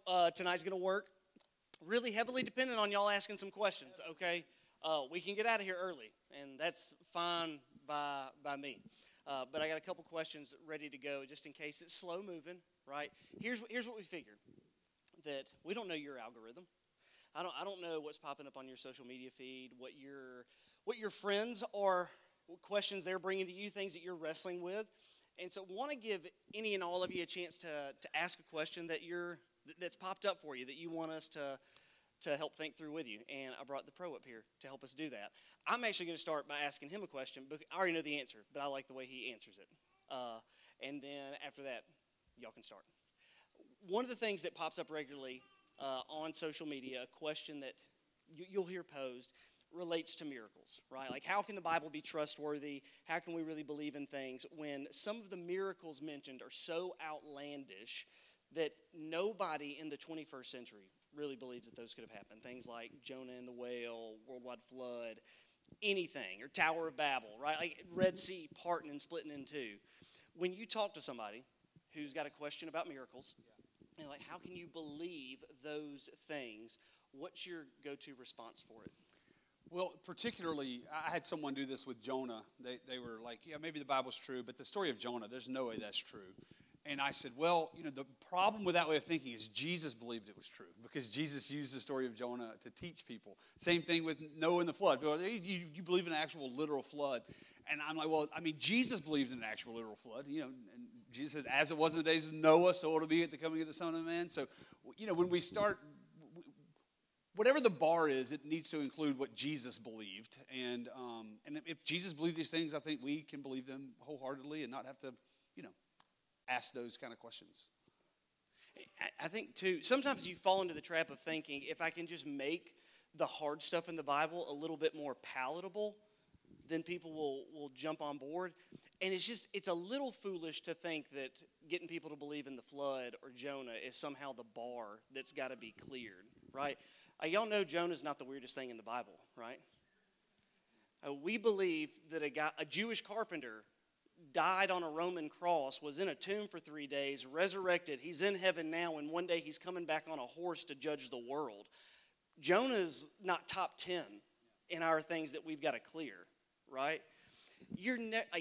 tonight's going to work really heavily dependent on y'all asking some questions, okay? We can get out of here early, and that's fine by me. But I got a couple questions ready to go just in case it's slow moving, right? Here's what we figured, that we don't know your algorithm. I don't know what's popping up on your social media feed, what your friends are, what questions they're bringing to you, things that you're wrestling with. And so want to give any and all of you a chance to ask a question that's popped up for you that you want us to help think through with you. And I brought the pro up here to help us do that. I'm actually going to start by asking him a question. I already know the answer, but I like the way he answers it. And then after that, y'all can start. One of the things that pops up regularly on social media, a question that you'll hear posed, relates to miracles, right? Like, how can the Bible be trustworthy? How can we really believe in things when some of the miracles mentioned are so outlandish that nobody in the 21st century really believes that those could have happened? Things like Jonah and the whale, worldwide flood, anything, or Tower of Babel, right? Like Red Sea parting and splitting in two. When you talk to somebody who's got a question about miracles, and like, how can you believe those things? What's your go-to response for it? Well, particularly, I had someone do this with Jonah. They were like, yeah, maybe the Bible's true, but the story of Jonah, there's no way that's true. And I said, well, the problem with that way of thinking is Jesus believed it was true because Jesus used the story of Jonah to teach people. Same thing with Noah and the flood. You believe in an actual literal flood. And I'm like, well, Jesus believed in an actual literal flood. And Jesus said, as it was in the days of Noah, so it'll be at the coming of the Son of Man. So, when we start, whatever the bar is, it needs to include what Jesus believed. And if Jesus believed these things, I think we can believe them wholeheartedly and not have to, ask those kind of questions. I think, too, sometimes you fall into the trap of thinking, if I can just make the hard stuff in the Bible a little bit more palatable, then people will jump on board. And it's a little foolish to think that getting people to believe in the flood or Jonah is somehow the bar that's got to be cleared, right? Y'all know Jonah's not the weirdest thing in the Bible, right? We believe that a Jewish carpenter died on a Roman cross, was in a tomb for 3 days, resurrected. He's in heaven now, and one day he's coming back on a horse to judge the world. Jonah's not top 10 in our things that we've got to clear, right? You're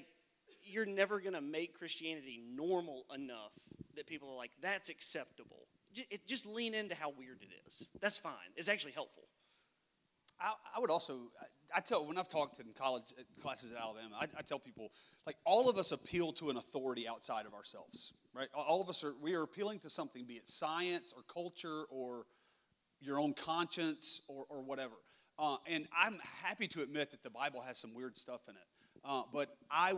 never going to make Christianity normal enough that people are like, that's acceptable. Just lean into how weird it is. That's fine. It's actually helpful. I would also, when I've talked in college classes at Alabama, I tell people, like, all of us appeal to an authority outside of ourselves, right? All of us we are appealing to something, be it science or culture or your own conscience or whatever. And I'm happy to admit that the Bible has some weird stuff in it. But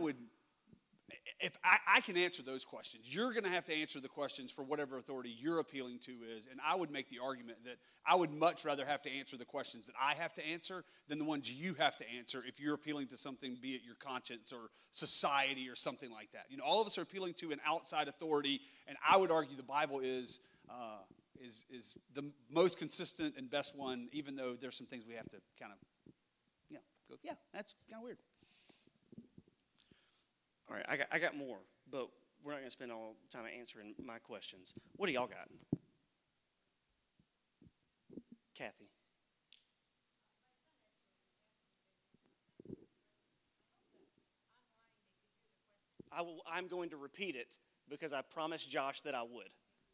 if I can answer those questions, you're going to have to answer the questions for whatever authority you're appealing to is. And I would make the argument that I would much rather have to answer the questions that I have to answer than the ones you have to answer if you're appealing to something, be it your conscience or society or something like that. All of us are appealing to an outside authority, and I would argue the Bible is the most consistent and best one, even though there's some things we have to kind of, go, yeah, that's kind of weird. All right, I got more, but we're not going to spend all the time answering my questions. What do y'all got? Kathy. I'm going to repeat it because I promised Josh that I would.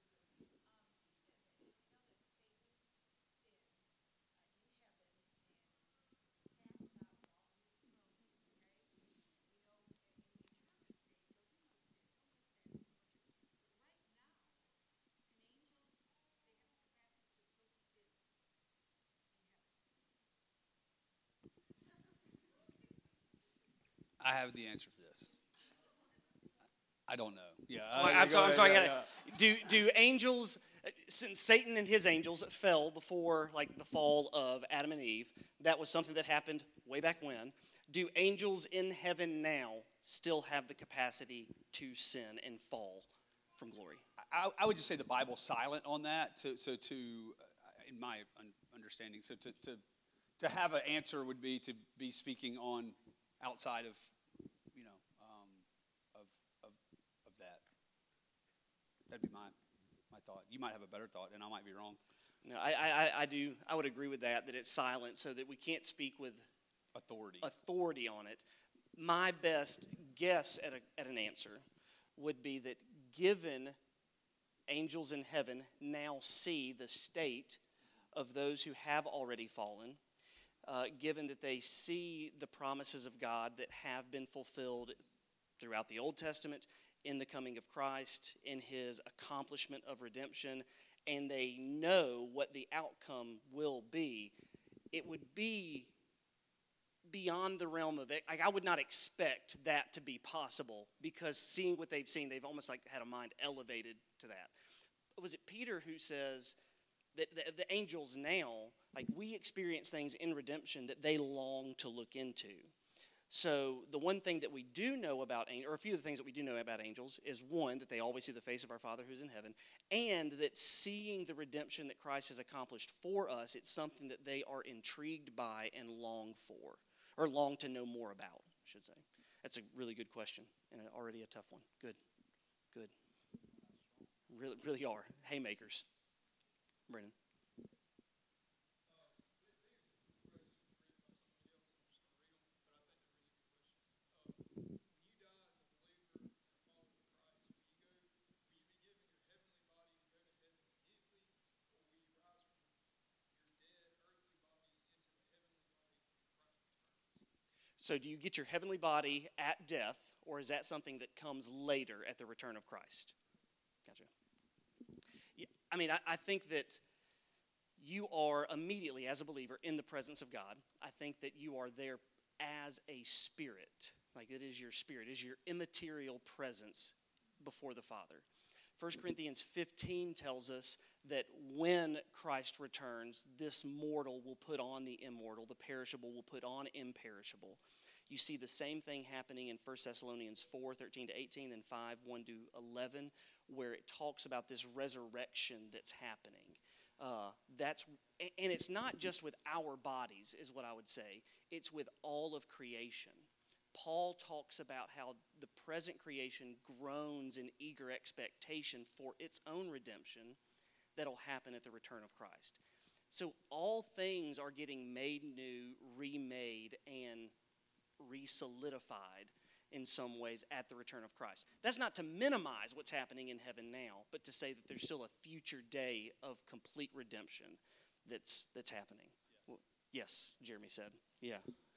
I have the answer for this. I don't know. Yeah, I'm sorry. Do angels, since Satan and his angels fell before the fall of Adam and Eve, that was something that happened way back when. Do angels in heaven now still have the capacity to sin and fall from glory? I would just say the Bible's silent on that. So in my understanding, to have an answer would be to be speaking on outside of that. That'd be my thought. You might have a better thought, and I might be No, I do. I would agree with that it's silent so that we can't speak with authority on it. My best guess at an answer would be that given angels in heaven now see the state of those who have already fallen, given that they see the promises of God that have been fulfilled throughout the Old Testament, in the coming of Christ, in his accomplishment of redemption, and they know what the outcome will be, it would be beyond the realm of it. Like, I would not expect that to be possible, because seeing what they've seen, they've almost like had a mind elevated to that. Was it Peter who says that the angels now, like, we experience things in redemption that they long to look into? So the one thing that we do know about angels, or a few of the things that we do know about angels, is one, that they always see the face of our Father who's in heaven, and that seeing the redemption that Christ has accomplished for us, it's something that they are intrigued by and long for, or long to know more about, I should say. That's a really good question, and already a tough one. Good. Really are. Haymakers. Brennan. So do you get your heavenly body at death, or is that something that comes later at the return of Christ? Gotcha. Yeah, I mean, I think that you are immediately, as a believer, in the presence of God. I think that you are there as a spirit. Like, it is your spirit. It is your immaterial presence before the Father. 1 Corinthians 15 tells us that when Christ returns, this mortal will put on the immortal, the perishable will put on imperishable. You see the same thing happening in 1 Thessalonians 4, 13 to 18, and 5, 1 to 11, where it talks about this resurrection that's happening. And it's not just with our bodies, is what I would say. It's with all of creation. Paul talks about how the present creation groans in eager expectation for its own redemption that'll happen at the return of Christ. So all things are getting made new, remade, and re-solidified in some ways at the return of Christ. That's not to minimize what's happening in heaven now, but to say that there's still a future day of complete redemption that's happening. Yes, well, yes, Jeremy said. Yeah.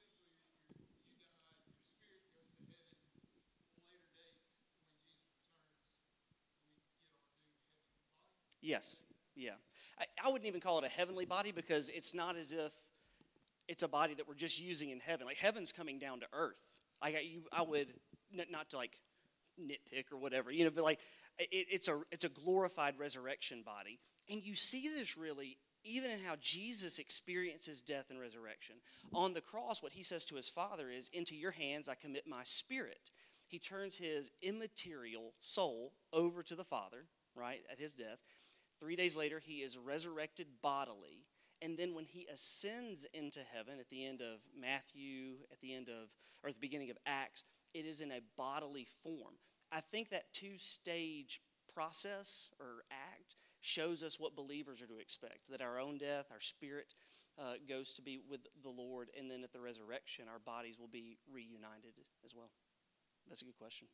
Yes, yeah. I wouldn't even call it a heavenly body, because it's not as if it's a body that we're just using in heaven. Like, heaven's coming down to earth. Like, I would, not to like nitpick or whatever, but like it's a glorified resurrection body. And you see this really even in how Jesus experiences death and resurrection. On the cross, what he says to his Father is, "Into your hands I commit my spirit." He turns his immaterial soul over to the Father, right, at his death. 3 days later, he is resurrected bodily. And then when he ascends into heaven at the end of Matthew, at the beginning of Acts, it is in a bodily form. I think that two-stage process or act shows us what believers are to expect, that our own death, our spirit goes to be with the Lord, and then at the resurrection, our bodies will be reunited as well. That's a good question.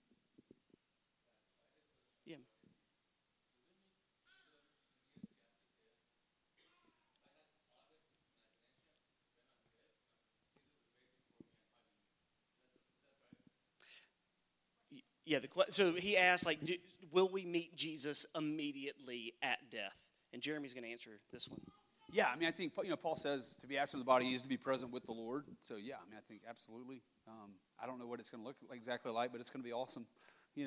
Yeah. Yeah, so he asked, like, will we meet Jesus immediately at death? And Jeremy's going to answer this one. Yeah, I mean, I think, Paul says to be absent of the body is to be present with the Lord. So, yeah, I mean, I think absolutely. I don't know what it's going to look exactly like, but it's going to be awesome, Yeah.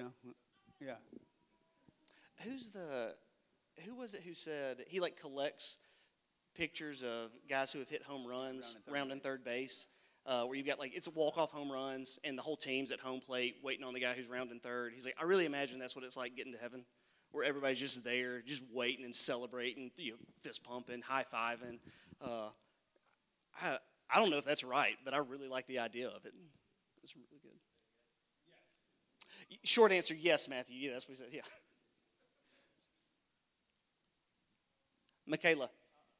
Who was it who said he, like, collects pictures of guys who have hit home runs, rounding third base? Where you've got, like, it's a walk-off home runs, and the whole team's at home plate waiting on the guy who's rounding third. He's like, I really imagine that's what it's like getting to heaven, where everybody's just there, just waiting and celebrating, fist pumping, high-fiving. I don't know if that's right, but I really like the idea of it. It's really good. Yes. Short answer, yes, Matthew. Yeah, that's what he said, yeah. Michaela.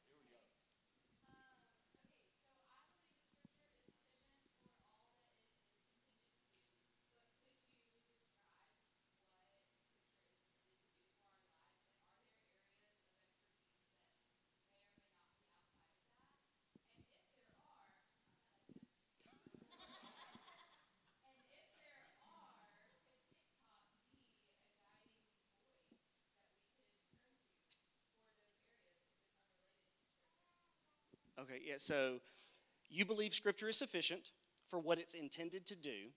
Okay, yeah, so you believe Scripture is sufficient for what it's intended to do.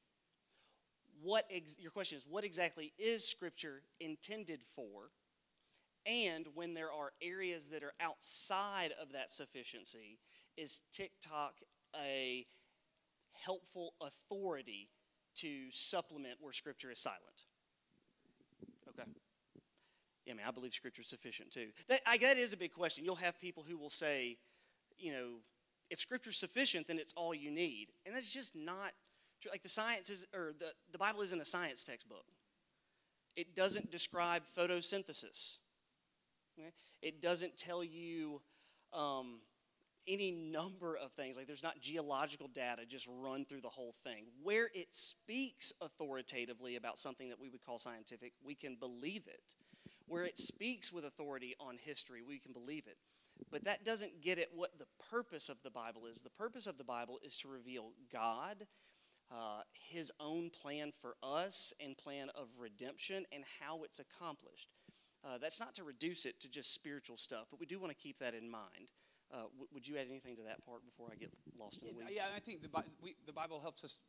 Your question is, what exactly is Scripture intended for? And when there are areas that are outside of that sufficiency, is TikTok a helpful authority to supplement where Scripture is silent? Okay. Yeah, I believe Scripture is sufficient too. That is a big question. You'll have people who will say, if Scripture's sufficient, then it's all you need. And that's just not true. Like the Bible isn't a science textbook. It doesn't describe photosynthesis. Okay? It doesn't tell you any number of things. Like there's not geological data just run through the whole thing. Where it speaks authoritatively about something that we would call scientific, we can believe it. Where it speaks with authority on history, we can believe it. But that doesn't get at what the purpose of the Bible is. The purpose of the Bible is to reveal God, His own plan for us and plan of redemption and how it's accomplished. That's not to reduce it to just spiritual stuff, but we do want to keep that in mind. Would you add anything to that part before I get lost in the weeds? Yeah, I think the Bible helps us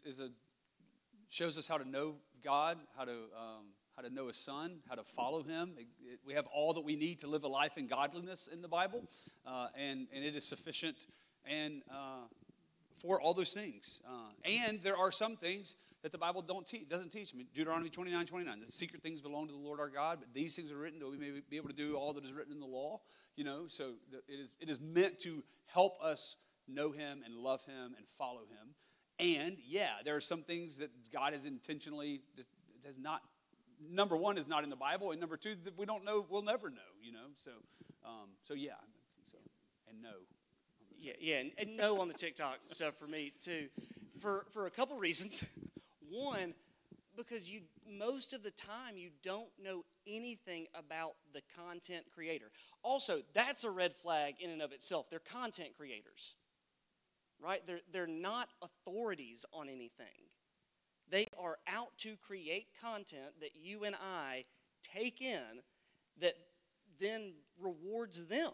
shows us how to know God, how to know His Son, how to follow Him. We have all that we need to live a life in godliness in the Bible, and it is sufficient and for all those things. And there are some things that the Bible doesn't teach. Deuteronomy 29:29, the secret things belong to the Lord our God, but these things are written that we may be able to do all that is written in the law. So it is meant to help us know Him and love Him and follow Him. And there are some things that God has intentionally does not. Number one is not in the Bible, and number two that we don't know, we'll never know. And no. And no on the TikTok stuff for me too, for a couple reasons. One, because most of the time you don't know anything about the content creator. Also, that's a red flag in and of itself. They're content creators, right? They're not authorities on anything. They are out to create content that you and I take in that then rewards them.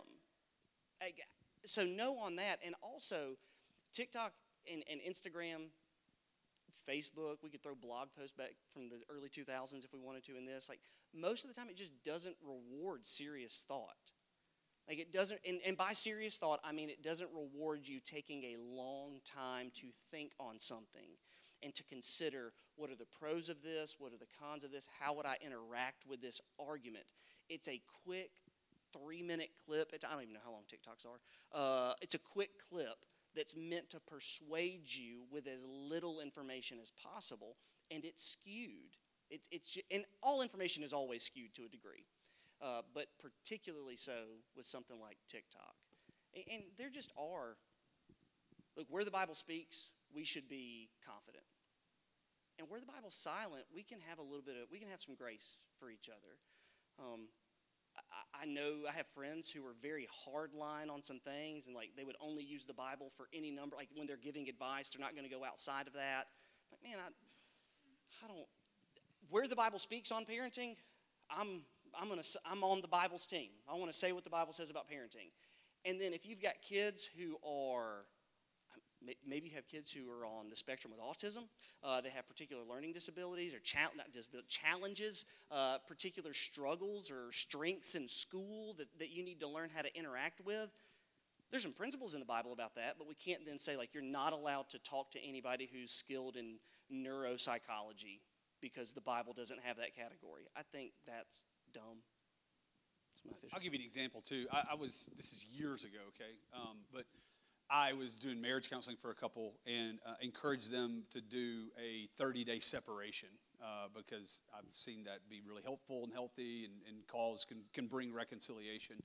So no on that. And also, TikTok and Instagram, Facebook, we could throw blog posts back from the early 2000s if we wanted to in this. Like, most of the time, it just doesn't reward serious thought. Like, it doesn't, and by serious thought, I mean it doesn't reward you taking a long time to think on something and to consider what are the pros of this, what are the cons of this, how would I interact with this argument. It's a quick 3-minute clip. I don't even know how long TikToks are. It's a quick clip that's meant to persuade you with as little information as possible, and it's skewed. And all information is always skewed to a degree, but particularly so with something like TikTok. And there just are, look, where the Bible speaks, we should be confident. And where the Bible's silent, we can have some grace for each other. I know I have friends who are very hard line on some things, and like they would only use the Bible for any number. Like when they're giving advice, they're not going to go outside of that. Like, man, I don't. Where the Bible speaks on parenting, I'm on the Bible's team. I want to say what the Bible says about parenting. And then if you've got kids who are, maybe you have kids who are on the spectrum with autism, they have particular learning disabilities or challenges, particular struggles or strengths in school that you need to learn how to interact with. There's some principles in the Bible about that, but we can't then say, like, you're not allowed to talk to anybody who's skilled in neuropsychology because the Bible doesn't have that category. I think that's dumb. That's my official. I'll give you an example, too. This is years ago, okay? But I was doing marriage counseling for a couple and encouraged them to do a 30-day separation because I've seen that be really helpful and healthy and can bring reconciliation.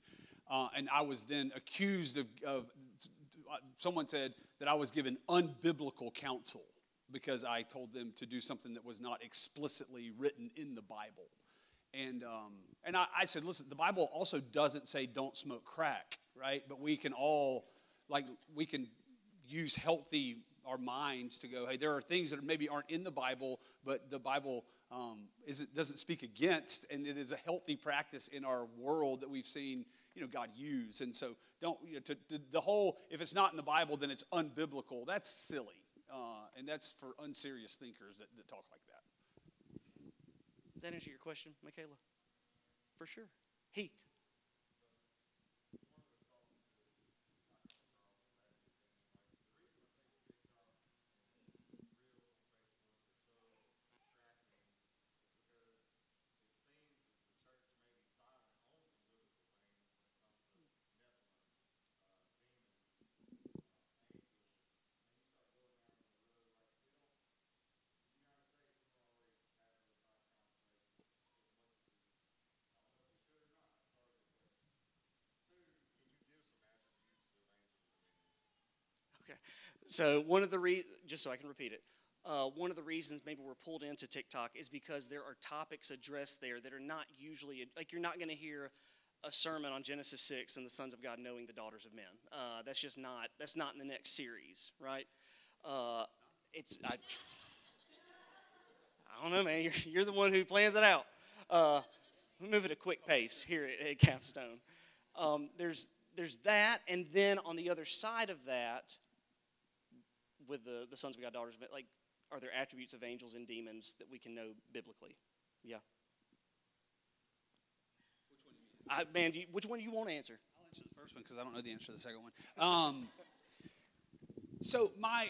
And I was then accused of someone said that I was given unbiblical counsel because I told them to do something that was not explicitly written in the Bible. And I said, listen, the Bible also doesn't say don't smoke crack, right? But we can all, we can use our minds to go, hey, there are things that maybe aren't in the Bible, but the Bible doesn't speak against, and it is a healthy practice in our world that we've seen, God use. And so don't, the whole, if it's not in the Bible, then it's unbiblical. That's silly. And that's for unserious thinkers that talk like that. Does that answer your question, Michaela? For sure. Heath. Okay. So one of the just so I can repeat it, one of the reasons maybe we're pulled into TikTok is because there are topics addressed there that are not usually, like you're not going to hear a sermon on Genesis 6 and the sons of God knowing the daughters of men. That's not in the next series, right? I don't know, man. You're the one who plans it out. We move at a quick pace here at Capstone. There's that, and then on the other side of that, with the sons of God, daughters of men, like, are there attributes of angels and demons that we can know biblically? Yeah. Which one do you want to answer? I'll answer the first one because I don't know the answer to the second one. So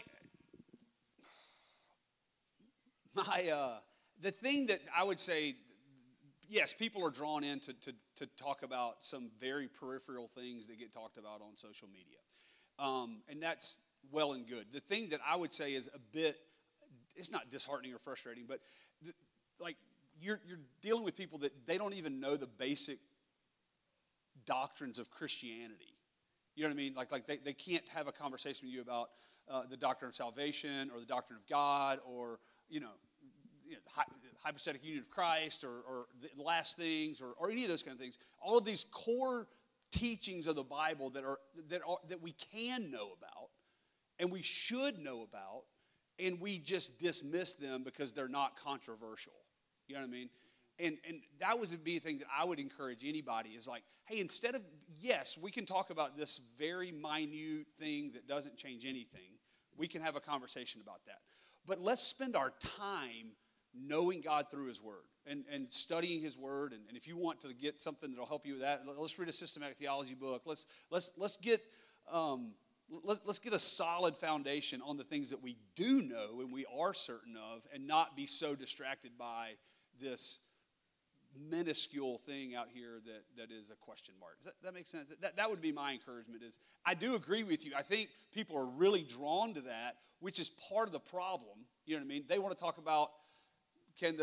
the thing that I would say, yes, people are drawn in to talk about some very peripheral things that get talked about on social media. And that's well and good. The thing that I would say is a bit, it's not disheartening or frustrating, but you're dealing with people that they don't even know the basic doctrines of Christianity. You know what I mean? Like they can't have a conversation with you about the doctrine of salvation or the doctrine of God or, hypostatic union of Christ or the last things or any of those kind of things. All of these core teachings of the Bible that we can know about and we should know about, and we just dismiss them because they're not controversial. You know what I mean? And that would be a thing that I would encourage anybody is like, hey, instead of, yes, we can talk about this very minute thing that doesn't change anything. We can have a conversation about that. But let's spend our time knowing God through His Word and studying His Word. And if you want to get something that'll help you with that, let's read a systematic theology book. Let's get a solid foundation on the things that we do know and we are certain of, and not be so distracted by this minuscule thing out here that is a question mark. Does that make sense? That would be my encouragement. Is I do agree with you. I think people are really drawn to that, which is part of the problem. You know what I mean? They want to talk about can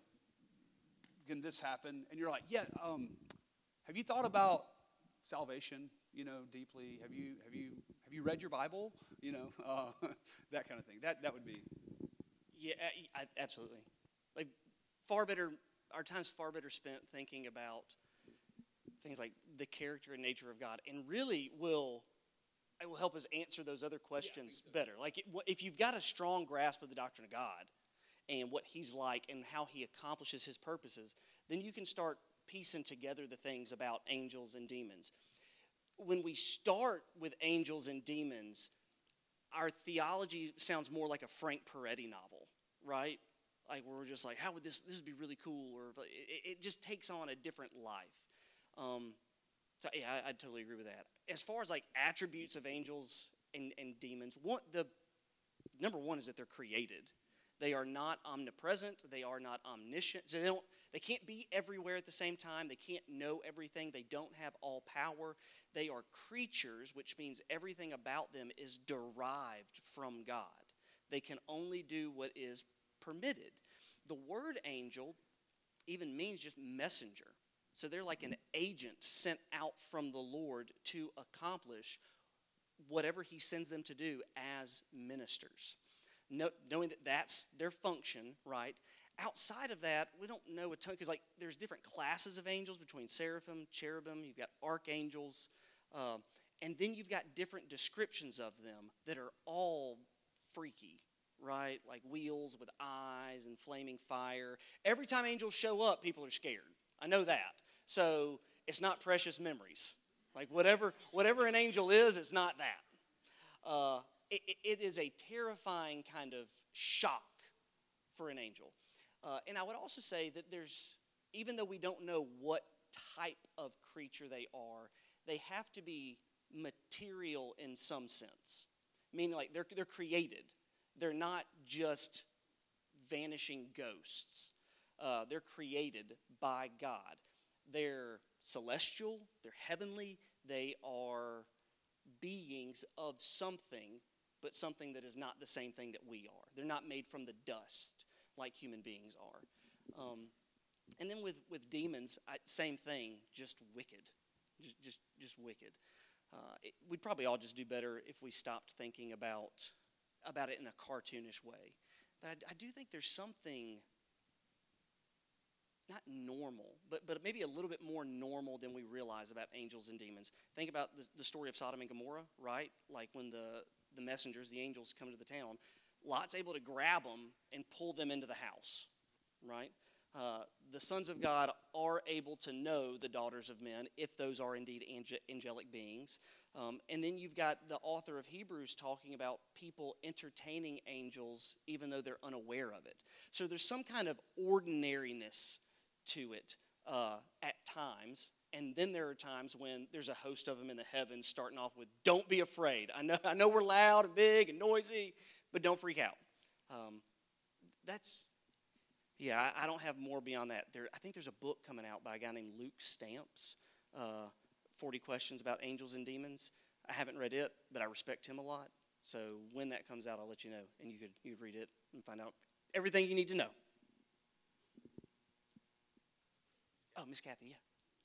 this happen? And you're like, yeah. Have you thought about salvation? Deeply. Have you read your Bible? That kind of thing. That would be. Yeah, absolutely. Like far better. Our time's far better spent thinking about things like the character and nature of God, and really it will help us answer those other questions better. Like if you've got a strong grasp of the doctrine of God and what He's like and how He accomplishes His purposes, then you can start piecing together the things about angels and demons. When we start with angels and demons, our theology sounds more like a Frank Peretti novel, right? Like where we're just like, how would this would be really cool, or it just takes on a different life. So yeah, I totally agree with that. As far as like attributes of angels and demons, the number one is that they're created. They are not omnipresent. They are not omniscient. So they can't be everywhere at the same time. They can't know everything. They don't have all power. They are creatures, which means everything about them is derived from God. They can only do what is permitted. The word angel even means just messenger. So they're like an agent sent out from the Lord to accomplish whatever he sends them to do as ministers. Knowing that that's their function, right? Outside of that, we don't know a ton, because like there's different classes of angels between seraphim, cherubim, you've got archangels, and then you've got different descriptions of them that are all freaky, right? Like wheels with eyes and flaming fire. Every time angels show up, people are scared. I know that. So it's not precious memories. Like whatever an angel is, it's not that. It is a terrifying kind of shock for an angel. And I would also say that even though we don't know what type of creature they have to be material in some sense. Meaning like they're created. They're not just vanishing ghosts. They're created by God. They're celestial, they're heavenly, they are beings of something, but something that is not the same thing that we are. They're not made from the dust like human beings are. And then with demons, same thing, just wicked. Just wicked. We'd probably all just do better if we stopped thinking about it in a cartoonish way. But I do think there's something not normal, but maybe a little bit more normal than we realize about angels and demons. Think about the story of Sodom and Gomorrah, right? Like when the messengers, the angels, come to the town, Lot's able to grab them and pull them into the house, right? The sons of God are able to know the daughters of men, if those are indeed angelic beings. And then you've got the author of Hebrews talking about people entertaining angels even though they're unaware of it. So there's some kind of ordinariness to it at times. And then there are times when there's a host of them in the heavens starting off with, don't be afraid. I know we're loud and big and noisy, but don't freak out. I don't have more beyond that. I think there's a book coming out by a guy named Luke Stamps, 40 Questions About Angels and Demons. I haven't read it, but I respect him a lot. So when that comes out, I'll let you know, and you could read it and find out everything you need to know. Oh, Miss Kathy, yeah.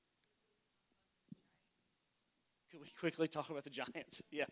Could we quickly talk about the giants? Yeah.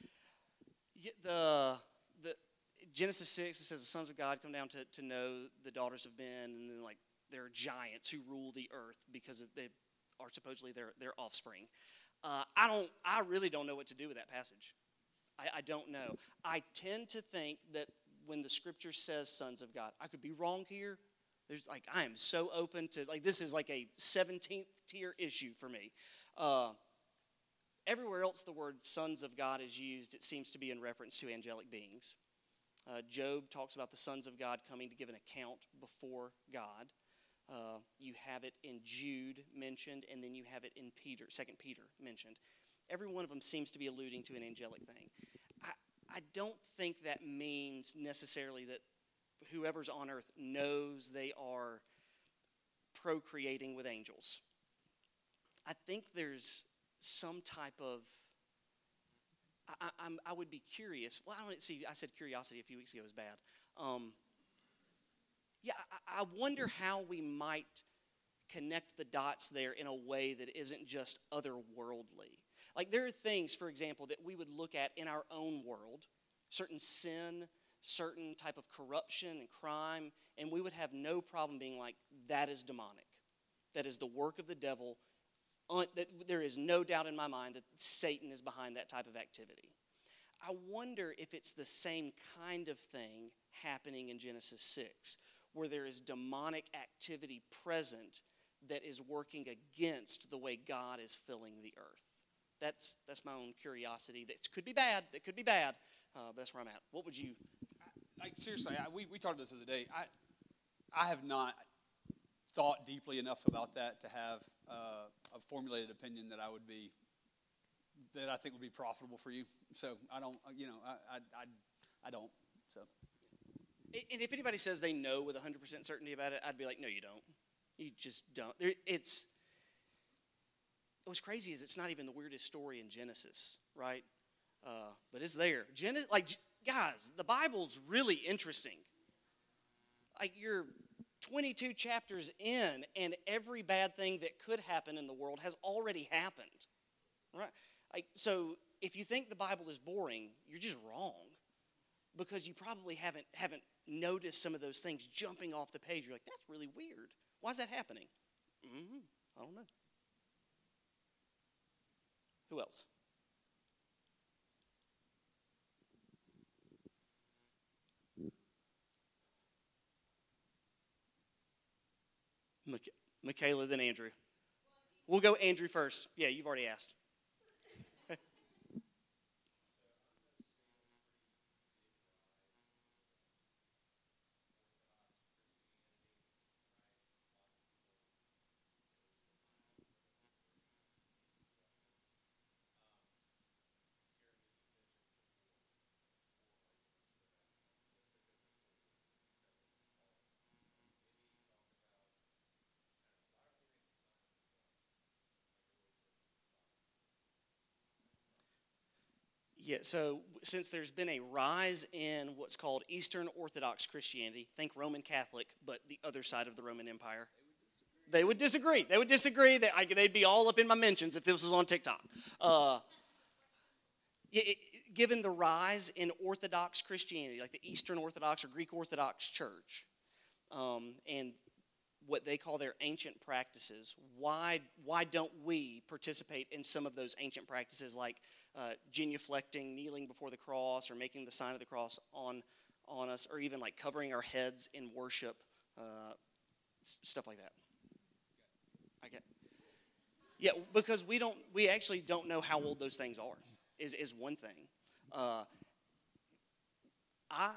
The Genesis 6, it says the sons of God come down to know the daughters of men, and then like there are giants who rule the earth because they are supposedly their offspring. I really don't know what to do with that passage. I don't know. I tend to think that when the scripture says sons of God, I could be wrong here. I am so open to, this is like a 17th tier issue for me. Everywhere else the word sons of God is used, it seems to be in reference to angelic beings. Job talks about the sons of God coming to give an account before God. You have it in Jude mentioned, and then you have it in 2 Peter mentioned. Every one of them seems to be alluding to an angelic thing. I don't think that means necessarily that whoever's on earth knows they are procreating with angels. I think there's some type of, I would be curious. Well, I said curiosity a few weeks ago is bad. I wonder how we might connect the dots there in a way that isn't just otherworldly. Like there are things, for example, that we would look at in our own world, certain sin, certain type of corruption and crime, and we would have no problem being like, that is demonic. That is the work of the devil. That there is no doubt in my mind that Satan is behind that type of activity. I wonder if it's the same kind of thing happening in Genesis 6, where there is demonic activity present that is working against the way God is filling the earth. That's my own curiosity. That could be bad. But that's where I'm at. What would you? Seriously, we talked about this the other day. I have not thought deeply enough about that to have a formulated opinion that I think would be profitable for you. So I don't, I don't. So. And if anybody says they know with 100% certainty about it, I'd be like, no, you don't. You just don't. What's crazy is it's not even the weirdest story in Genesis, right? But it's there. Guys, the Bible's really interesting. 22 chapters in, and every bad thing that could happen in the world has already happened, right? Like, so if you think the Bible is boring, you're just wrong, because you probably haven't noticed some of those things jumping off the page. You're like, that's really weird. Why is that happening? I don't know. Who else? Michaela, then Andrew. We'll go Andrew first. Yeah, you've already asked. Yeah, so since there's been a rise in what's called Eastern Orthodox Christianity, think Roman Catholic, but the other side of the Roman Empire. They would disagree. They would disagree. They'd be all up in my mentions if this was on TikTok. Given the rise in Orthodox Christianity, like the Eastern Orthodox or Greek Orthodox Church, and what they call their ancient practices, why don't we participate in some of those ancient practices, like genuflecting, kneeling before the cross, or making the sign of the cross on us, or even like covering our heads in worship, stuff like that. Yeah, because we actually don't know how old those things are, is one thing. I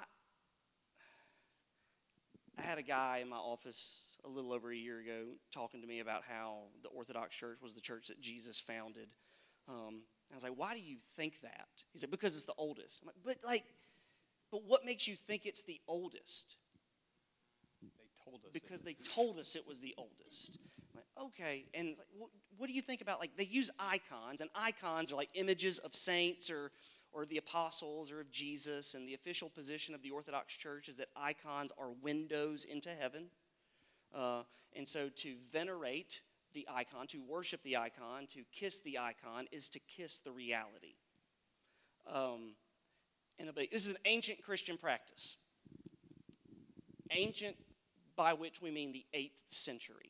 had a guy in my office a little over a year ago talking to me about how the Orthodox Church was the church that Jesus founded. I was like, why do you think that? He said, because it's the oldest. I'm like, but what makes you think it's the oldest? They told us. Because they told us it was the oldest. I'm like, okay, and like, what do you think about, like, they use icons, and icons are like images of saints or the apostles or of Jesus, and the official position of the Orthodox Church is that icons are windows into heaven. And so to venerate the icon, to worship the icon, to kiss the icon, is to kiss the reality. This is an ancient Christian practice. Ancient, by which we mean the 8th century.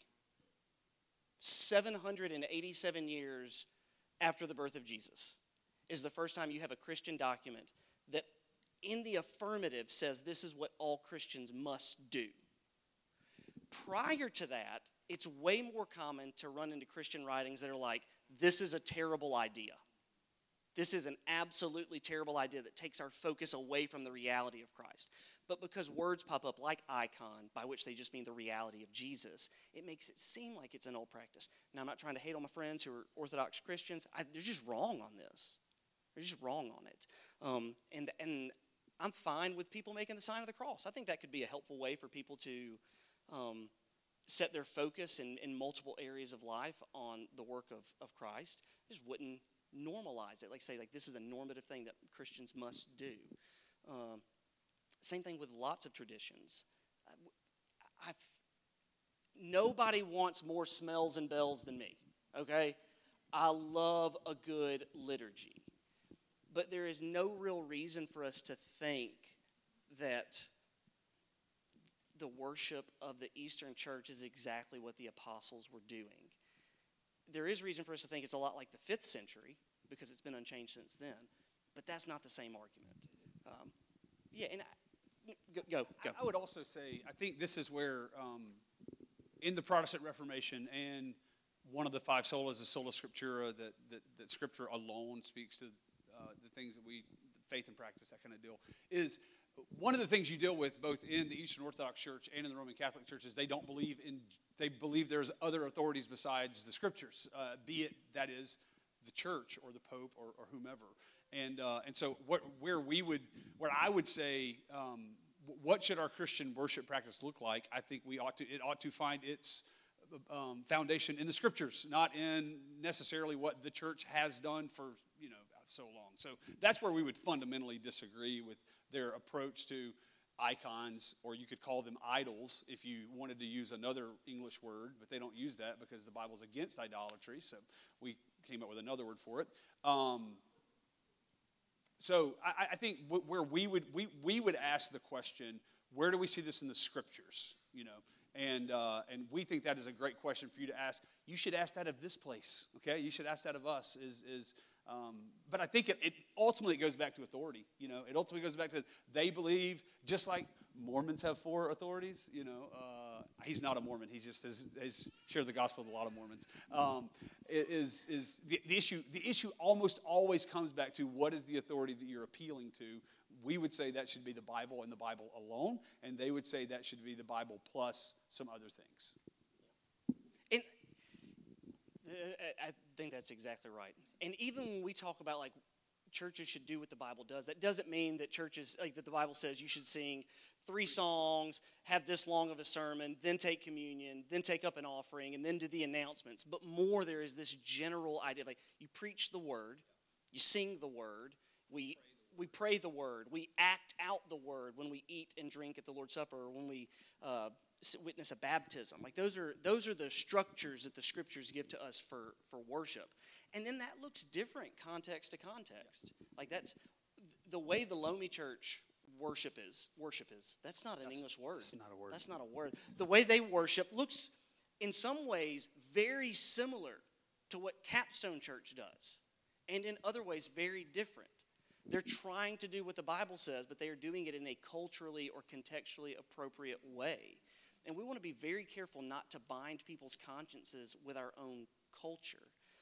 787 years after the birth of Jesus is the first time you have a Christian document that in the affirmative says this is what all Christians must do. Prior to that, it's way more common to run into Christian writings that are like, this is a terrible idea. This is an absolutely terrible idea that takes our focus away from the reality of Christ. But because words pop up like icon, by which they just mean the reality of Jesus, it makes it seem like it's an old practice. Now, I'm not trying to hate on my friends who are Orthodox Christians. They're just wrong on this. They're just wrong on it. And I'm fine with people making the sign of the cross. I think that could be a helpful way for people to set their focus in multiple areas of life on the work of Christ. Just wouldn't normalize it. Like say, like this is a normative thing that Christians must do. Same thing with lots of traditions. Nobody wants more smells and bells than me, okay? I love a good liturgy. But there is no real reason for us to think that the worship of the Eastern Church is exactly what the apostles were doing. There is reason for us to think it's a lot like the 5th century, because it's been unchanged since then, but that's not the same argument. Go. I would also say, I think this is where, in the Protestant Reformation, and one of the 5 solas is sola scriptura, that Scripture alone speaks to the things that we, faith and practice, that kind of deal, is one of the things you deal with both in the Eastern Orthodox Church and in the Roman Catholic Church is they believe there's other authorities besides the Scriptures, be it, that is, the church or the Pope or whomever. And so where I would say, what should our Christian worship practice look like? I think it ought to find its foundation in the Scriptures, not in necessarily what the church has done for so long. So that's where we would fundamentally disagree with their approach to icons, or you could call them idols if you wanted to use another English word, but they don't use that because the Bible's against idolatry, so we came up with another word for it. So I think where we would ask the question, where do we see this in the Scriptures? And we think that is a great question for you to ask. You should ask that of this place, okay? You should ask that of us. But I think it ultimately goes back to authority. It ultimately goes back to they believe, just like Mormons have 4 authorities. He's not a Mormon. He just has shared the gospel with a lot of Mormons. The issue almost always comes back to what is the authority that you're appealing to. We would say that should be the Bible and the Bible alone, and they would say that should be the Bible plus some other things. And I think that's exactly right. And even when we talk about like churches should do what the Bible does, that doesn't mean that churches, like that the Bible says you should sing 3 songs, have this long of a sermon, then take communion, then take up an offering, and then do the announcements. But more, there is this general idea, like you preach the word, you sing the word, we pray the word, we act out the word when we eat and drink at the Lord's Supper, or when we witness a baptism. Like those are the structures that the Scriptures give to us for worship. And then that looks different context to context. Like that's the way the Lomi Church worship is. That's not an English word. That's not a word. That's not a word. The way they worship looks in some ways very similar to what Capstone Church does, and in other ways very different. They're trying to do what the Bible says, but they are doing it in a culturally or contextually appropriate way. And we want to be very careful not to bind people's consciences with our own culture.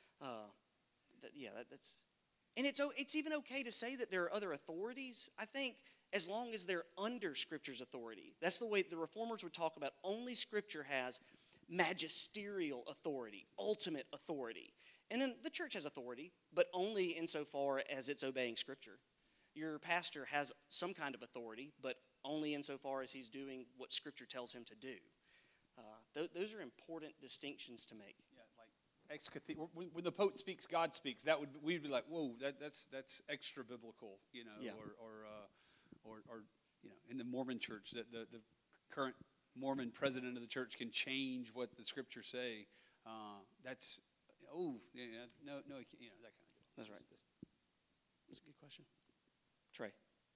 And it's even okay to say that there are other authorities, I think, as long as they're under Scripture's authority. That's the way the Reformers would talk about. Only Scripture has magisterial authority, ultimate authority. And then the church has authority, but only insofar as it's obeying Scripture. Your pastor has some kind of authority, but only insofar as he's doing what Scripture tells him to do. Those are important distinctions to make. Yeah, like when the Pope speaks, God speaks. We'd be like, whoa, that's extra biblical, Yeah. or in the Mormon Church, that the current Mormon president of the church can change what the Scriptures say. That's that kind of deal. That's right. That's a good question. Trey.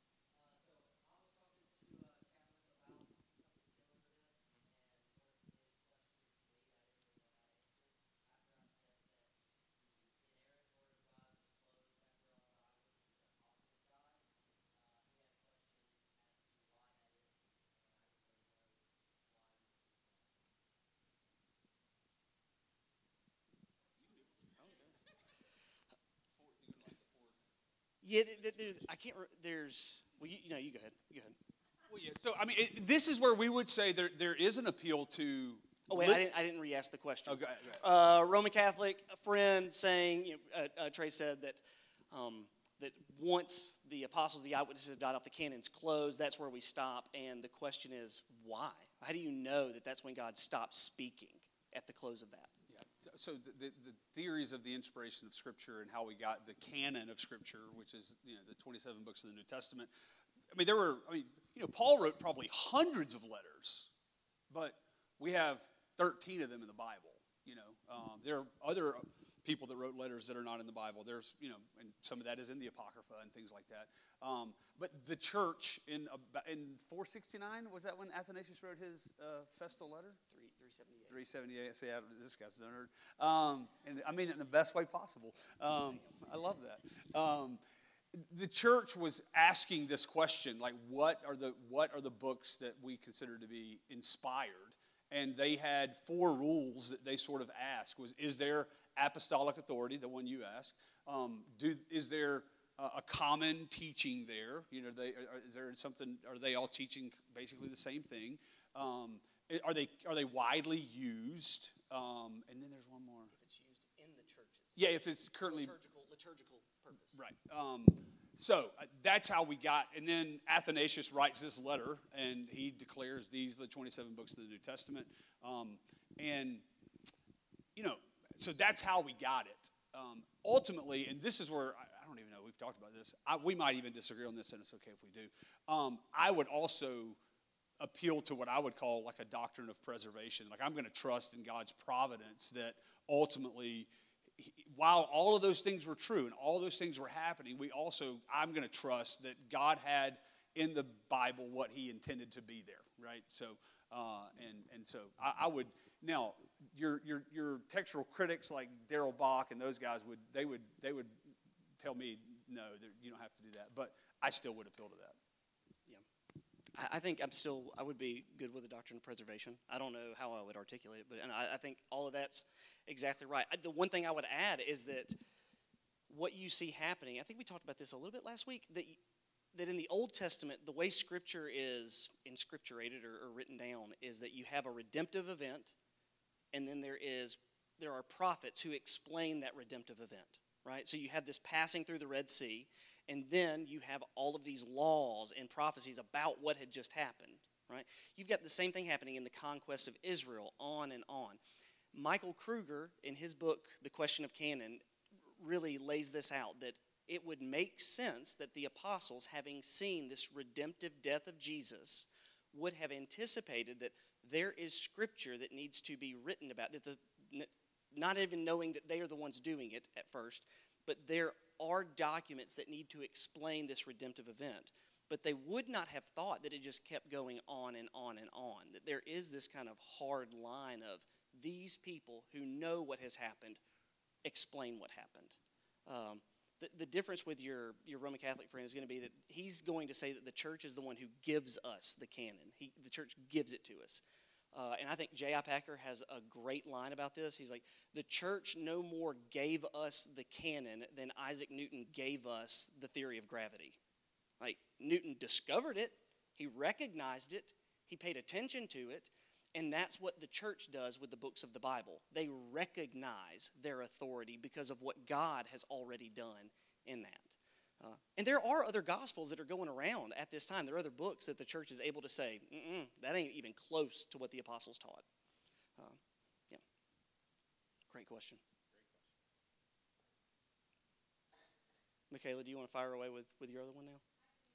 Yeah, I can't. There's. Well, you go ahead. Go ahead. Well, yeah. So I mean, this is where we would say there is an appeal to. Oh wait, I didn't re-ask the question. Oh, go ahead. Roman Catholic, a friend saying, Trey said that that once the apostles, the eyewitnesses died off, the canon's closed. That's where we stop. And the question is, why? How do you know that that's when God stopped speaking at the close of that? So the theories of the inspiration of Scripture and how we got the canon of Scripture, which is the 27 books of the New Testament. Paul wrote probably hundreds of letters, but we have 13 of them in the Bible. There are other people that wrote letters that are not in the Bible. There's and some of that is in the Apocrypha and things like that. But the church in 469, was that when Athanasius wrote his festal letter? 378. See, this guy's done heard. And I mean it in the best way possible. I love that. The church was asking this question, like, what are the books that we consider to be inspired? And they had 4 rules that they sort of asked. Is there apostolic authority, the one you asked? Is there a common teaching there? Is there something? Are they all teaching basically the same thing? Are they widely used? And then there's one more. If it's used in the churches. Yeah, if it's currently liturgical purpose. Right. So that's how we got. And then Athanasius writes this letter, and he declares these are the 27 books of the New Testament. So that's how we got it. Ultimately, and this is where I don't even know. We've talked about this. We might even disagree on this, and it's okay if we do. I would also appeal to what I would call like a doctrine of preservation. Like, I'm going to trust in God's providence that ultimately, while all of those things were true and all those things were happening, I'm going to trust that God had in the Bible what he intended to be there, right? So, so I would, now, your textual critics like Darrell Bock and those guys would tell me, no, you don't have to do that. But I still would appeal to that. Yeah. I think I would be good with the doctrine of preservation. I don't know how I would articulate it, but I think all of that's exactly right. The one thing I would add is that what you see happening, I think we talked about this a little bit last week, that in the Old Testament, the way Scripture is inscripturated or written down is that you have a redemptive event, and then there are prophets who explain that redemptive event, right? So you have this passing through the Red Sea, and then you have all of these laws and prophecies about what had just happened, right? You've got the same thing happening in the conquest of Israel, on and on. Michael Kruger, in his book, The Question of Canon, really lays this out, that it would make sense that the apostles, having seen this redemptive death of Jesus, would have anticipated that there is Scripture that needs to be written about, that not even knowing that they are the ones doing it at first, but there are documents that need to explain this redemptive event. But they would not have thought that it just kept going on and on and on, that there is this kind of hard line of these people who know what has happened, explain what happened. The difference with your Roman Catholic friend is going to be that he's going to say that the church is the one who gives us the canon. The church gives it to us. And I think J.I. Packer has a great line about this. He's like, the church no more gave us the canon than Isaac Newton gave us the theory of gravity. Like, Newton discovered it, he recognized it, he paid attention to it, and that's what the church does with the books of the Bible. They recognize their authority because of what God has already done in that. And there are other gospels that are going around at this time. There are other books that the church is able to say, that ain't even close to what the apostles taught. Yeah. Great question. Michaela, do you want to fire away with your other one now?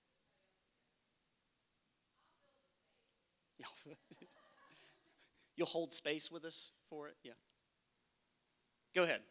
You'll hold space with us for it? Yeah. Go ahead.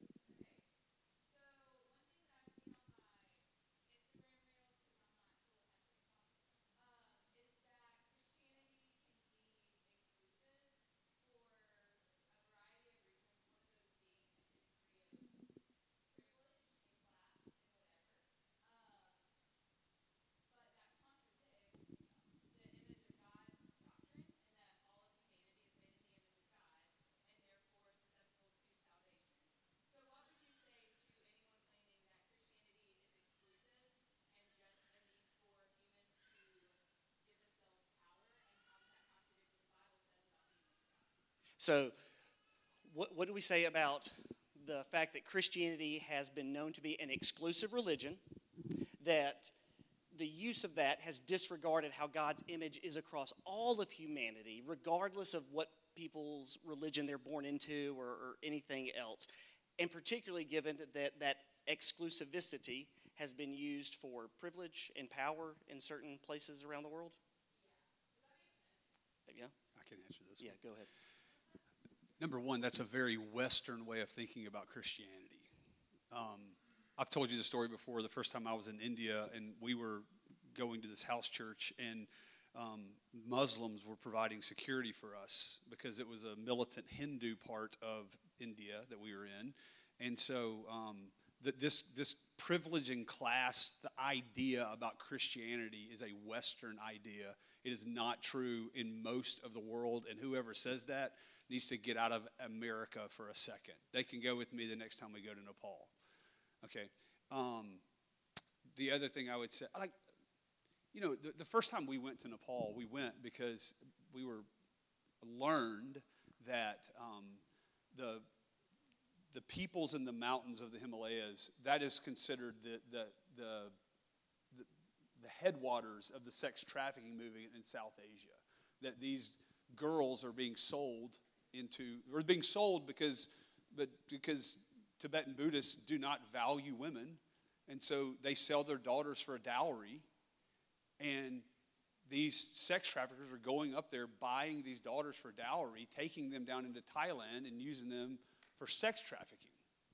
So, what do we say about the fact that Christianity has been known to be an exclusive religion, that the use of that has disregarded how God's image is across all of humanity, regardless of what people's religion they're born into or anything else, and particularly given that exclusivity has been used for privilege and power in certain places around the world? Yeah? I can answer this. Yeah, go ahead. Number one, that's a very Western way of thinking about Christianity. I've told you the story before. The first time I was in India, and we were going to this house church, and Muslims were providing security for us because it was a militant Hindu part of India that we were in. And so this privilege in class, the idea about Christianity is a Western idea. It is not true in most of the world, and whoever says that needs to get out of America for a second. They can go with me the next time we go to Nepal. Okay. The other thing I would say, the first time we went to Nepal, we went because we learned that the peoples in the mountains of the Himalayas, that is considered the headwaters of the sex trafficking movement in South Asia. That these girls are being sold because Tibetan Buddhists do not value women, And so they sell their daughters for a dowry, and these sex traffickers are going up there, buying these daughters for dowry, taking them down into Thailand and using them for sex trafficking.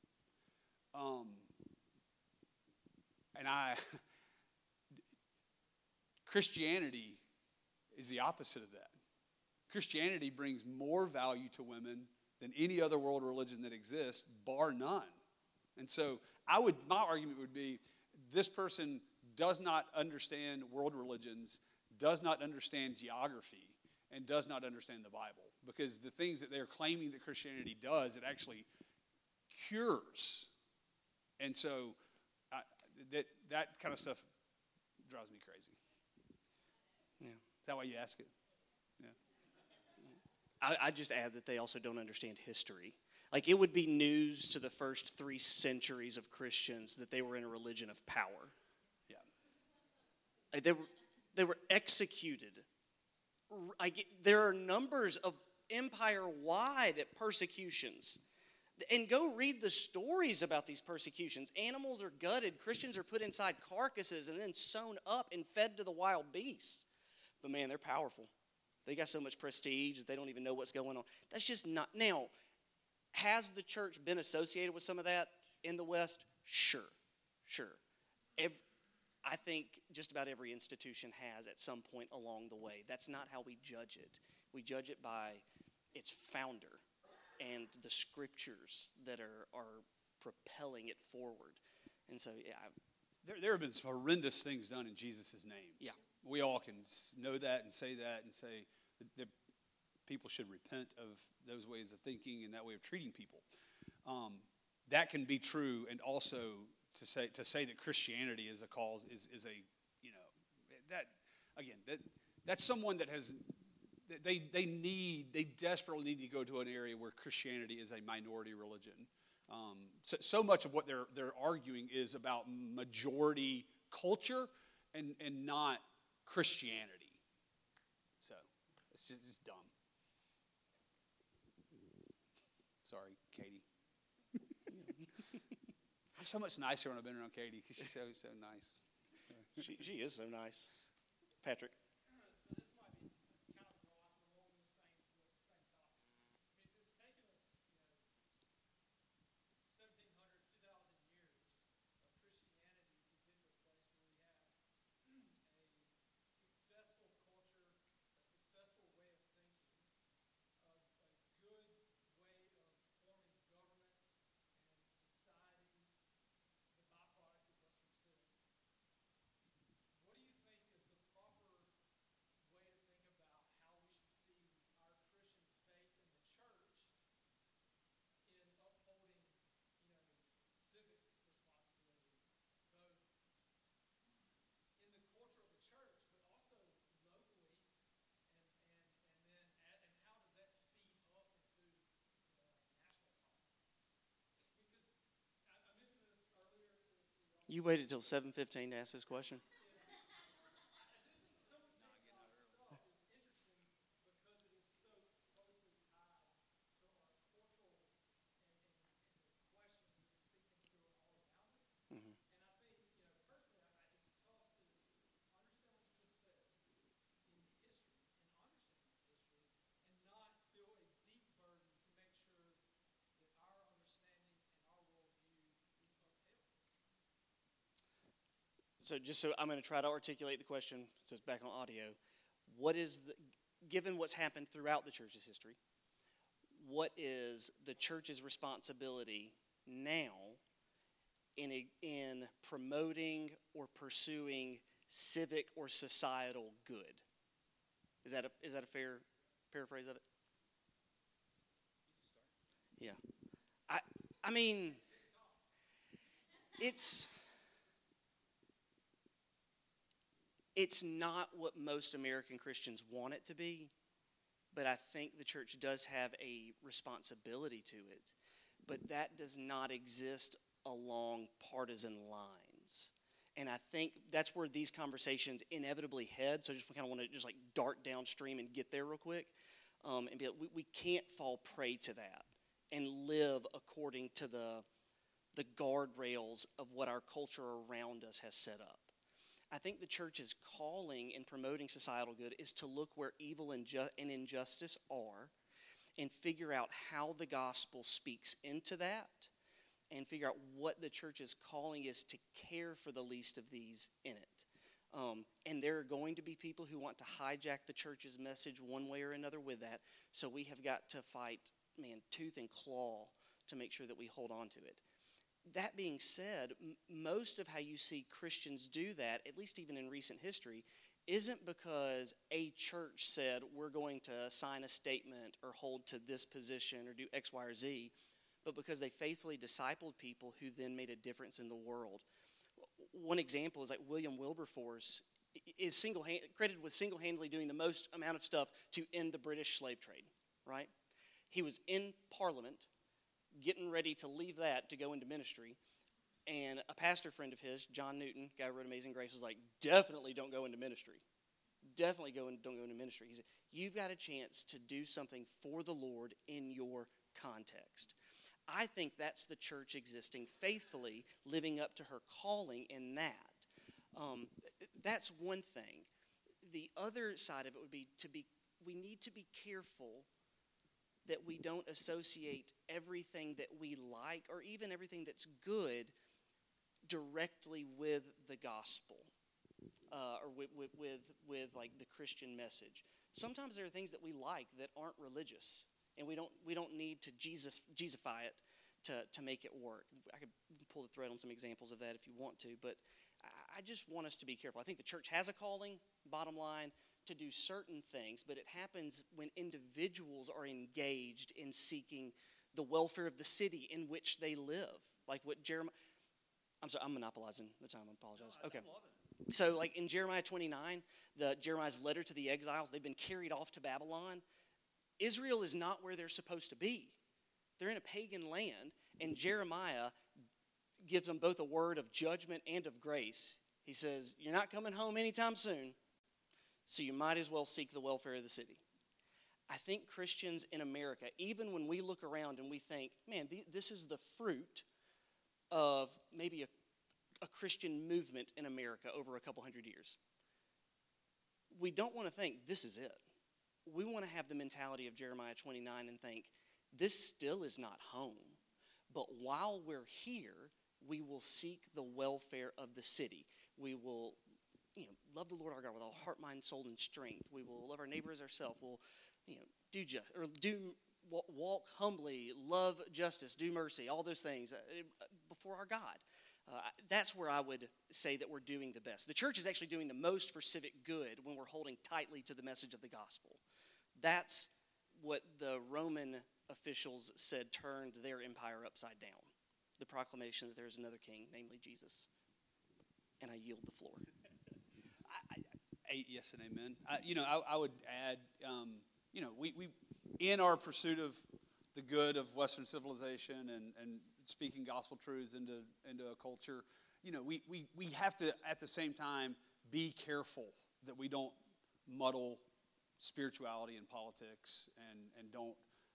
Christianity is the opposite of that. Christianity brings more value to women than any other world religion that exists, bar none. And so my argument would be, this person does not understand world religions, does not understand geography, and does not understand the Bible. Because the things that they're claiming that Christianity does, it actually cures. And so that kind of stuff drives me crazy. Yeah. Is that why you ask it? Yeah. I just add that they also don't understand history. Like, it would be news to the first 3 centuries of Christians that they were in a religion of power. Yeah. Like, they were executed. There are numbers of empire-wide persecutions. And go read the stories about these persecutions. Animals are gutted. Christians are put inside carcasses and then sewn up and fed to the wild beasts. But man, they're powerful. They got so much prestige that they don't even know what's going on. That's just not. Now, has the church been associated with some of that in the West? Sure. I think just about every institution has at some point along the way. That's not how we judge it. We judge it by its founder and the scriptures that are propelling it forward. And so, yeah. There have been some horrendous things done in Jesus' name. Yeah. We all can know that and say that people should repent of those ways of thinking and that way of treating people. That can be true, and also to say that Christianity is a cause is that's someone that has they desperately need to go to an area where Christianity is a minority religion. So much of what they're arguing is about majority culture and not Christianity. So it's just dumb. Sorry, Katie. I'm so much nicer when I've been around Katie because she's so nice. She is so nice. Patrick. You waited till 7:15 to ask this question? So I'm going to try to articulate the question, so it's back on audio. Given what's happened throughout the church's history, what is the church's responsibility now in promoting or pursuing civic or societal good? Is that a fair paraphrase of it? Yeah. I mean, it's not what most American Christians want it to be, but I think the church does have a responsibility to it. But that does not exist along partisan lines. And I think that's where these conversations inevitably head. So I just kind of want to just like dart downstream and get there real quick. And be like, we can't fall prey to that and live according to the guardrails of what our culture around us has set up. I think the church's calling in promoting societal good is to look where evil and injustice are and figure out how the gospel speaks into that and figure out what the church's calling is to care for the least of these in it. And there are going to be people who want to hijack the church's message one way or another with that, so we have got to fight, tooth and claw to make sure that we hold on to it. That being said, most of how you see Christians do that, at least even in recent history, isn't because a church said we're going to sign a statement or hold to this position or do X, Y, or Z, but because they faithfully discipled people who then made a difference in the world. One example is like William Wilberforce is credited with single-handedly doing the most amount of stuff to end the British slave trade, right? He was in Parliament getting ready to leave that to go into ministry, and a pastor friend of his, John Newton, guy who wrote Amazing Grace, was like, definitely don't go into ministry. Definitely don't go into ministry. He said, you've got a chance to do something for the Lord in your context. I think that's the church existing faithfully, living up to her calling in that. That's one thing. The other side of it would be we need to be careful that we don't associate everything that we like or even everything that's good directly with the gospel or with like the Christian message. Sometimes there are things that we like that aren't religious, and we don't need to Jesusify it to make it work. I could pull the thread on some examples of that if you want to, but I just want us to be careful. I think the church has a calling, bottom line, to do certain things, but it happens when individuals are engaged in seeking the welfare of the city in which they live. Like what Jeremiah, I'm sorry, I'm monopolizing the time, I apologize. No, okay. I'm loving it. So like in Jeremiah 29, Jeremiah's letter to the exiles, they've been carried off to Babylon. Israel is not where they're supposed to be. They're in a pagan land, and Jeremiah gives them both a word of judgment and of grace. He says, you're not coming home anytime soon, so you might as well seek the welfare of the city. I think Christians in America, even when we look around and we think, man, this is the fruit of maybe a Christian movement in America over a couple hundred years, we don't want to think this is it. We want to have the mentality of Jeremiah 29 and think, this still is not home. But while we're here, we will seek the welfare of the city. We will love the Lord our God with all heart, mind, soul, and strength. We will love our neighbor as ourselves. We'll walk humbly, love justice, do mercy, all those things before our God. That's where I would say that we're doing the best. The church is actually doing the most for civic good when we're holding tightly to the message of the gospel. That's what the Roman officials said turned their empire upside down. The proclamation that there is another king, namely Jesus. And I yield the floor. Yes and amen. I would add, we in our pursuit of the good of Western civilization and speaking gospel truths into a culture, we have to at the same time be careful that we don't muddle spirituality and politics and don't,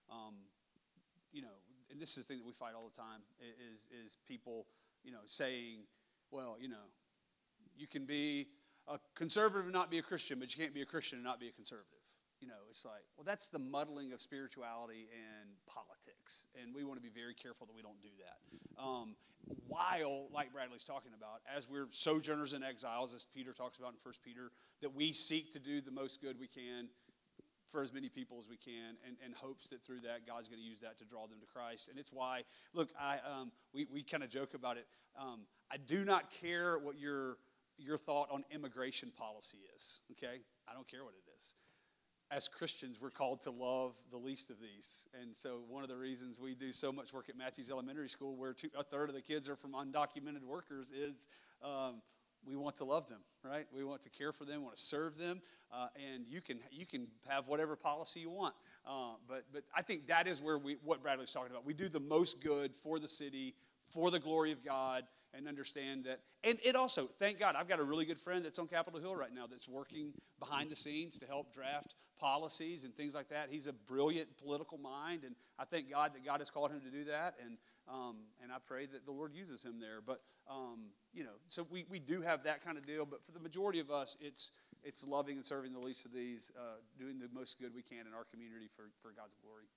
and this is the thing that we fight all the time is people, saying, well, you can be a conservative and not be a Christian, but you can't be a Christian and not be a conservative. It's like, well, that's the muddling of spirituality and politics, and we want to be very careful that we don't do that. While, like Bradley's talking about, as we're sojourners and exiles, as Peter talks about in 1 Peter, that we seek to do the most good we can for as many people as we can, and hopes that through that, God's going to use that to draw them to Christ. And it's why, look, we kind of joke about it. I do not care what your thought on immigration policy is, okay? I don't care what it is. As Christians, we're called to love the least of these. And so one of the reasons we do so much work at Matthews Elementary School, where a third of the kids are from undocumented workers, is we want to love them, right? We want to care for them, want to serve them, and you can have whatever policy you want. But I think that is where what Bradley's talking about. We do the most good for the city, for the glory of God, and understand that. And it also, thank God, I've got a really good friend that's on Capitol Hill right now that's working behind the scenes to help draft policies and things like that. He's a brilliant political mind, and I thank God that God has called him to do that, and I pray that the Lord uses him there. But, so we do have that kind of deal, but for the majority of us, it's loving and serving the least of these, doing the most good we can in our community for God's glory.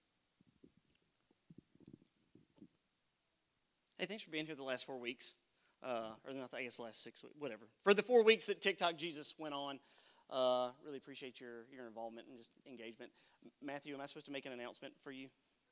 Hey, thanks for being here the last 4 weeks. Or not, I guess the last 6 weeks, whatever. For the 4 weeks that TikTok Jesus went on, really appreciate your involvement and just engagement. Matthew, am I supposed to make an announcement for you?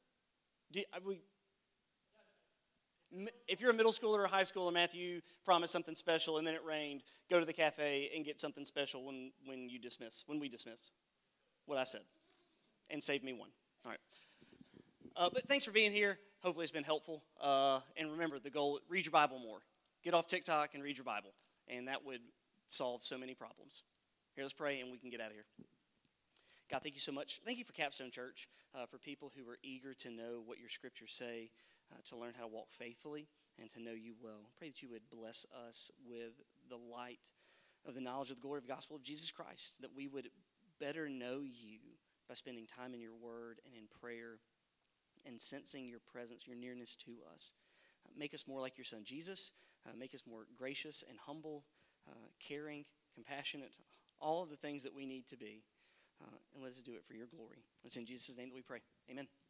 If you're a middle schooler or a high schooler, Matthew promised something special and then it rained, go to the cafe and get something special when we dismiss what I said. And save me one. All right. But thanks for being here. Hopefully it's been helpful. And remember, the goal, read your Bible more. Get off TikTok and read your Bible. And that would solve so many problems. Here, let's pray and we can get out of here. God, thank you so much. Thank you for Capstone Church, for people who are eager to know what your scriptures say, to learn how to walk faithfully and to know you well. I pray that you would bless us with the light of the knowledge of the glory of the gospel of Jesus Christ, that we would better know you by spending time in your word and in prayer and sensing your presence, your nearness to us. Make us more like your son Jesus. Make us more gracious and humble, caring, compassionate, all of the things that we need to be. And let us do it for your glory. It's in Jesus' name that we pray. Amen.